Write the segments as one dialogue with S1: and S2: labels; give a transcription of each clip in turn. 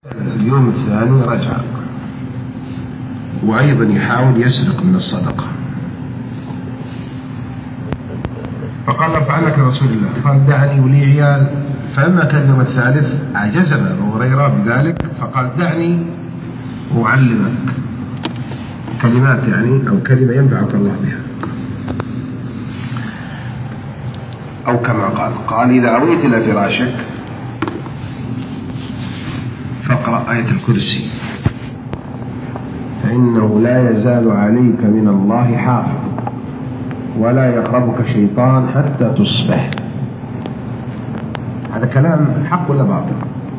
S1: اليوم الثاني رجع وأيضا يحاول يسرق من الصدقة، فقال افعلك رسول الله، قال دعني ولي عيال. فلما كان اليوم الثالث عجزنا أبو هريرة بذلك، فقال دعني أعلمك كلمات أو كلمة ينفعك الله بها، أو كما قال إذا أويت إلى فراشك فاقرأ آية الكرسي فإنه لا يزال عليك من الله حافظ ولا يقربك شيطان حتى تصبح. هذا كلام حق ولا باطل؟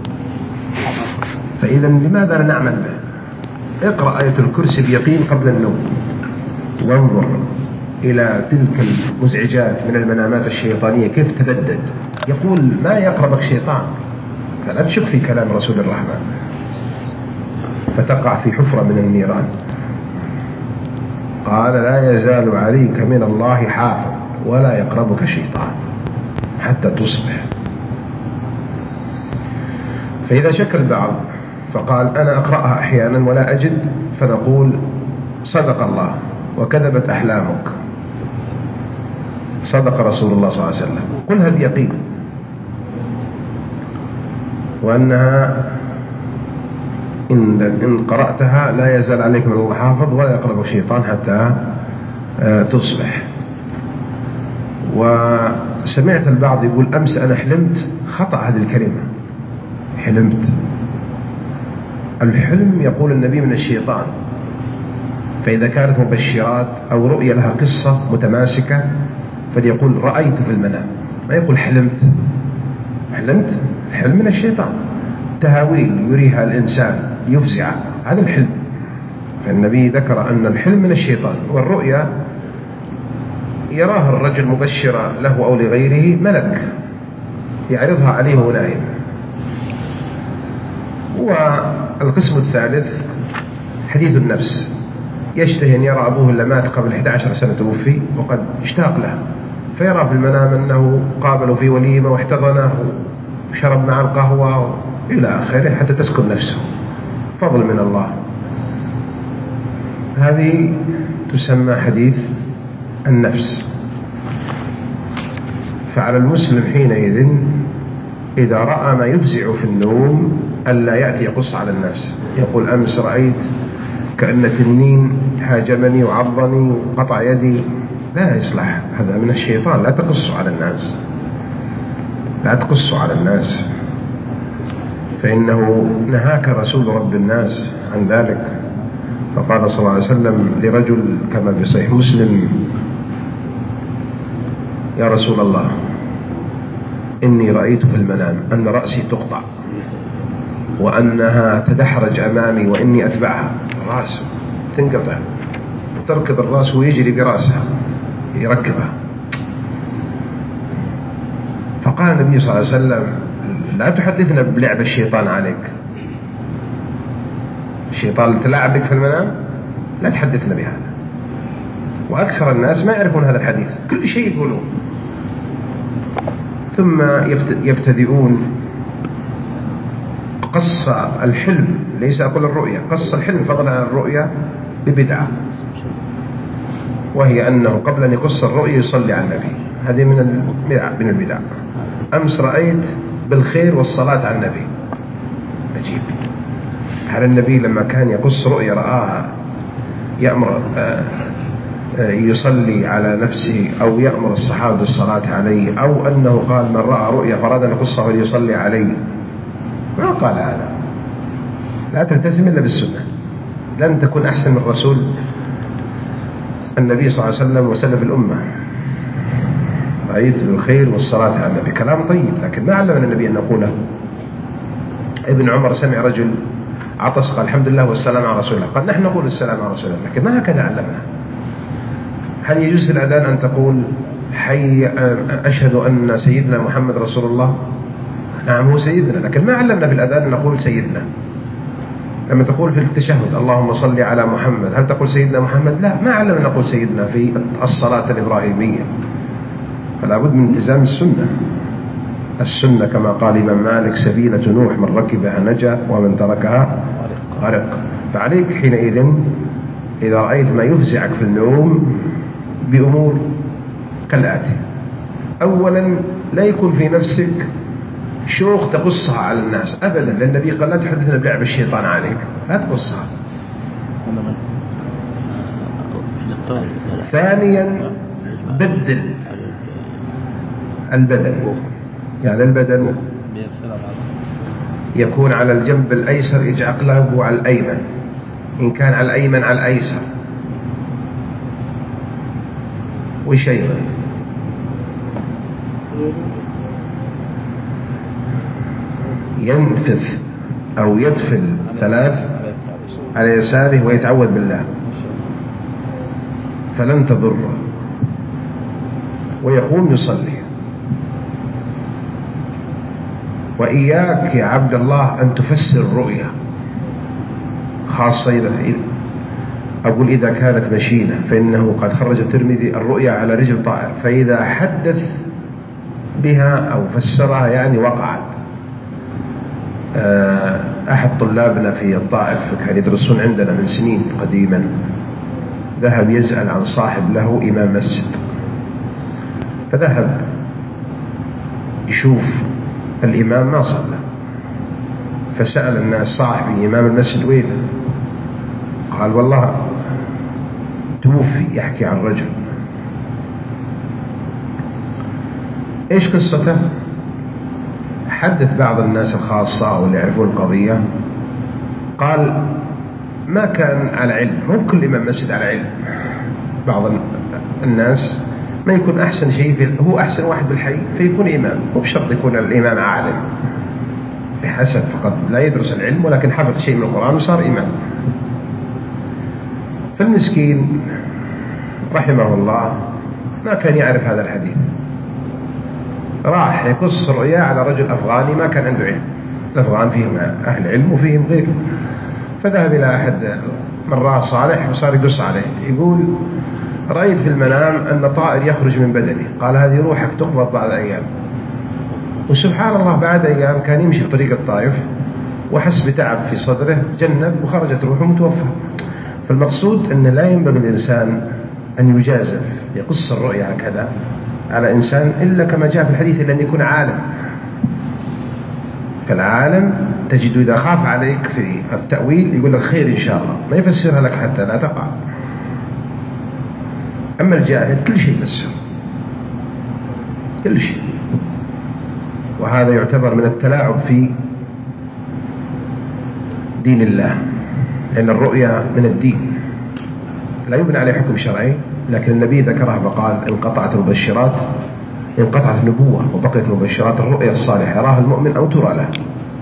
S1: فإذا لماذا لا نعمل به؟ اقرأ آية الكرسي بيقين قبل النوم، وانظر إلى تلك المزعجات من المنامات الشيطانية كيف تبدد. يقول ما يقربك شيطان، فلا تشك في كلام رسول الرحمن فتقع في حفرة من النيران. قال لا يزال عليك من الله حافظ ولا يقربك شيطان حتى تصبح. فإذا شك البعض فقال أنا أقرأها أحيانا ولا أجد، فنقول صدق الله وكذبت أحلامك، صدق رسول الله صلى الله عليه وسلم، قلها بيقين وأنها إن قرأتها لا يزال عليك من الله حافظ ولا يقرب الشيطان حتى تصبح. وسمعت البعض يقول أمس أنا حلمت، خطأ هذه الكلمة، حلمت. الحلم يقول النبي من الشيطان، فإذا كانت مبشرات أو رؤية لها قصة متماسكة فليقول رأيت في المنام، ما يقول حلمت. الحلم من الشيطان، تهاويل يريها الإنسان ليفزع، هذا الحلم. فالنبي ذكر أن الحلم من الشيطان، والرؤيا يراها الرجل مبشرة له أو لغيره ملك يعرضها عليه وهو نائم. والقسم الثالث حديث النفس، يشتهي أن يرى أبوه اللي مات قبل 11 سنة توفي وقد اشتاق له، فيرى في المنام أنه قابله في وليمة واحتضنه وشرب مع القهوة إلى آخره حتى تسكن نفسه، فضل من الله. هذه تسمى حديث النفس. فعلى المسلم حينئذ إذا رأى ما يفزع في النوم ألا يأتي يقص على الناس، يقول أمس رأيت كأن تنين هاجمني وعضني وقطع يدي، لا يصلح، هذا من الشيطان. لا تقصوا على الناس، لا تقصوا على الناس، فإنه نهاك رسول رب الناس عن ذلك. فقال صلى الله عليه وسلم لرجل كما في صحيح مسلم يا رسول الله إني رأيت في المنام أن رأسي تقطع وأنها تدحرج أمامي وإني أتبعها، الرأس تنقطع وتركض الرأس ويجري برأسها يركبها. فقال النبي صلى الله عليه وسلم لا تحدثنا بلعب الشيطان عليك، الشيطان تلعبك في المنام، لا تحدثنا بهذا. وأكثر الناس ما يعرفون هذا الحديث، كل شيء يقولون، ثم يبتدئون قص الحلم، ليس أقول الرؤيا، قص الحلم فضلا عن الرؤيا ببدعة، وهي أنه قبل أن يقص الرؤيا يصلي على النبي. هذه من البدع. أمس رأيت بالخير والصلاة على النبي، عجيب. هل النبي لما كان يقص رؤيا رآها يأمر يصلي على نفسه أو يأمر الصحابة بالصلاة عليه، أو أنه قال من رأى رؤيا فراد أن يقصها وليصلي عليه؟ ما قال هذا. لا تلتزم إلا بالسنة، لن تكون أحسن من رسول النبي صلى الله عليه وسلم وسلف الأمة. رأيت بالخير والصلاة على النبي، كلام طيب، لكن ما علمنا النبي أن نقوله. ابن عمر سمع رجل عطس قال الحمد لله والسلام على رسول الله، قال نحن نقول السلام على رسول الله، لكن ما هكذا علمنا. هل يجوز في الأذان أن تقول حي أشهد أن سيدنا محمد رسول الله؟ نعم هو سيدنا، لكن ما علمنا في الأذان أن نقول سيدنا. لما تقول في التشهد اللهم صل على محمد، هل تقول سيدنا محمد؟ لا، ما علمنا نقول سيدنا في الصلاة الإبراهيمية. فلا بد من التزام السنة، السنة كما قال الإمام مالك: سفينة نوح من ركبها نجا ومن تركها غرق. فعليك حينئذ إذا رأيت ما يفزعك في النوم بأمور كالآتي: أولا، لا يكون في نفسك شوق تقصها على الناس أبدا، لأن النبي قال: لا تحدثنا بلعب الشيطان عليك، لا تقصها. ثانيا، بدل البدن، يعني البدن يكون على الجنب الأيسر، اجعل قلبه على الأيمن، إن كان على الأيمن على الأيسر. وش أيضا؟ ينفث أو يدفل 3 على يساره ويتعوذ بالله فلن تضره، ويقوم يصلي. وإياك يا عبد الله أن تفسر الرؤيا، خاصة أقول إذا كانت مشينة، فإنه قد خرج الترمذي الرؤيا على رجل طائر، فإذا حدث بها أو فسرها يعني وقعت. أحد طلابنا في الطائف كان يدرسون عندنا من سنين قديما، ذهب يسأل عن صاحب له إمام مسجد، فذهب يشوف الإمام ما صلى، فسأل الناس: صاحبي إمام المسجد وين؟ قال: والله توفي. يحكي عن رجل. إيش قصته؟ حدث بعض الناس الخاصة واللي يعرفون القضية، قال: ما كان على علم، مو كل إمام مسجد على علم، بعض الناس ما يكون أحسن شيء هو أحسن واحد بالحي فيكون إمام، مو بشرط يكون الإمام عالم، بحسب فقط لا يدرس العلم ولكن حفظ شيء من القرآن وصار إمام. فالمسكين رحمه الله ما كان يعرف هذا الحديث، راح يقص الرؤيا على رجل أفغاني ما كان عنده علم. الأفغان فيهم أهل علم وفيهم غير، فذهب إلى أحد مراه صالح وصار يقص عليه، يقول: رأيت في المنام أن طائر يخرج من بدني. قال: هذه روحك تقبض بعد أيام. وسبحان الله بعد أيام كان يمشي في طريق الطائف وحس بتعب في صدره، جنب وخرجت روحه متوفى. فالمقصود أن لا ينبغي الإنسان أن يجازف يقص الرؤيا هكذا على إنسان إلا كما جاء في الحديث إلا أن يكون عالم. فالعالم تجد إذا خاف عليك في التأويل يقول لك خير إن شاء الله، ما يفسرها لك حتى لا تقع. أما الجاهل كل شيء يفسر، كل شيء، وهذا يعتبر من التلاعب في دين الله، لأن الرؤيا من الدين لا يبنى عليه حكم شرعي، لكن النبي ذكرها فقال: انقطعت المبشرات، انقطعت النبوة وبقيت المبشرات الرؤيا الصالحة يراها المؤمن أو ترى له.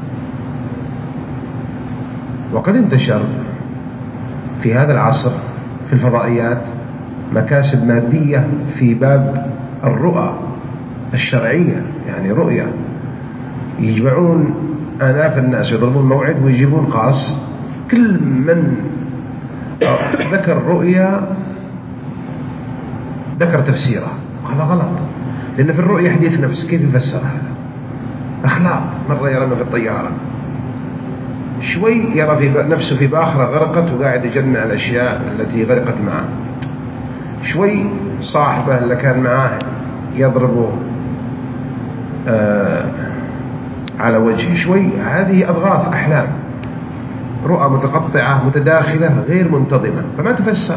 S1: وقد انتشر في هذا العصر في الفضائيات مكاسب مادية في باب الرؤى الشرعية، يعني رؤيا يجمعون آلاف الناس يضربون موعد ويجيبون خاص، كل من ذكر رؤيا ذكر تفسيرها. هذا غلط، لأن في الرؤيا حديث نفس، كيف يفسر هذا؟ أخلاق. مرة يرانا في الطيارة شوي يرى في نفسه في باخرة غرقت وقاعد يجمع الأشياء التي غرقت معه، شوي صاحبه اللي كان معاه يضربه على وجهه، شوي. هذه أضغاث أحلام، رؤى متقطعة متداخلة غير منتظمة، فما تفسر.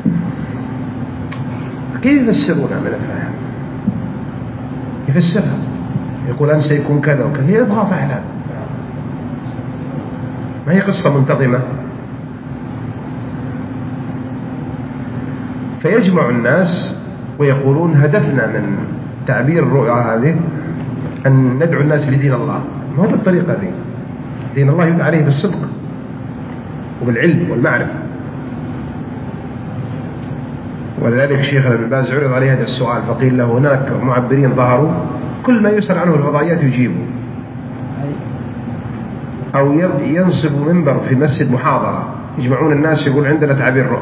S1: كيف يفسرونها من الفهم؟ يفسرها يقول أن سيكون كذا وكذا، هي أضغاث أحلام، ما هي قصة منتظمة. فيجمع الناس ويقولون: هدفنا من تعبير الرؤيا هذه أن ندعو الناس لدين الله. ما هو بالطريقة دي، دين الله يدعى عليه بالصدق وبالعلم والمعرفة. ولذلك شيخنا ابن باز عرض عليه هذا السؤال فقيل له: هناك معبرين ظهروا كل ما يسأل عنه الفضائيات يجيبوا، أو ينصب منبر في مسجد محاضرة يجمعون الناس يقول عندنا تعبير رؤى.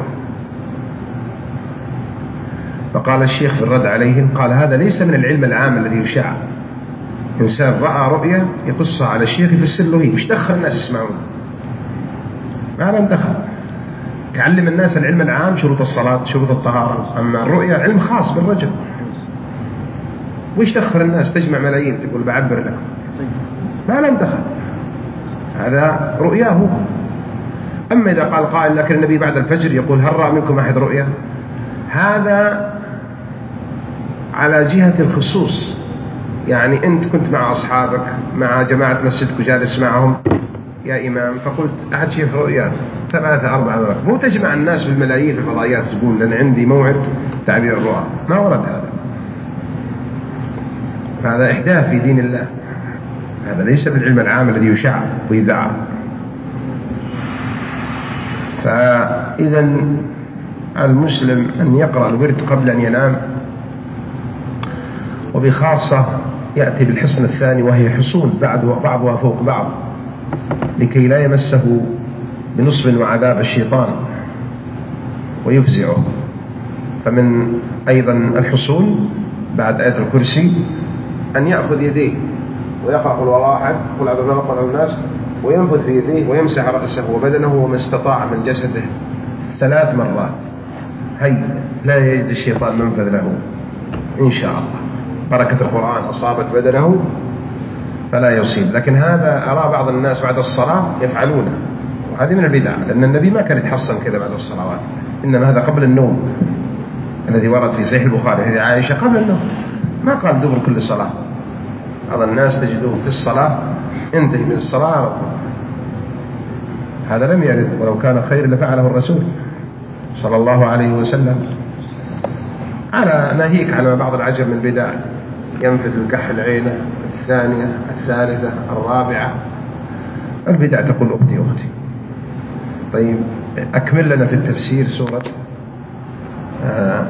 S1: فقال الشيخ في الرد عليهم، قال: هذا ليس من العلم العام الذي يشاع، إنسان رأى رؤيا يقصها على الشيخ يفسر له هي، وش دخل الناس يسمعون؟ ما لهم دخل. يعلم الناس العلم العام، شروط الصلاة، شروط الطهارة، أما الرؤيا علم خاص بالرجل. وش دخل الناس تجمع ملايين تقول بعبر لكم؟ ما لهم دخل، هذا رؤياه. أما إذا قال قائل لكن النبي بعد الفجر يقول هل رأى منكم أحد رؤيا، هذا على جهة الخصوص. يعني أنت كنت مع أصحابك مع جماعة مسجدك وجالس معهم يا إمام، فقلت أحد شاف رؤيا 3 4 مرات، مو تجمع الناس بالملايين في الفضائيات تقول لأن عندي موعد تعبير الرؤى، ما ورد هذا. فهذا إحداث في دين الله، هذا ليس بالعلم العام الذي يشاع ويذاع. فإذا المسلم أن يقرأ الورد قبل أن ينام، وبخاصة يأتي بالحصن الثاني وهي حصون بعضها فوق بعض لكي لا يمسه بنصب وعذاب الشيطان ويفزعه. فمن أيضا الحصون بعد آية الكرسي أن يأخذ يديه ويقرأ قل والله أحد قل أعوذ برب الناس، وينفذ في يديه ويمسح رأسه وبدنه وما استطاع من جسده 3 مرات. هي لا يجد الشيطان منفذ له إن شاء الله. بركة القرآن أصابت بدنه فلا يصيب. لكن هذا أرى بعض الناس بعد الصلاة يفعلونه، وهذه من البدع، لأن النبي ما كان يتحصن كذا بعد الصلوات، إنما هذا قبل النوم الذي ورد في صحيح البخاري هذه عائشة قبل النوم، ما قال دبر كل صلاة. بعض الناس تجدوه في الصلاة انتهي من الصلاة، هذا لم يرد، ولو كان خير لفعله الرسول صلى الله عليه وسلم. على ناهيك على بعض العجب من البدع، ينفذ الكحل عينه 2 3 4. البدع تقول أختي. طيب أكمل لنا في التفسير سورة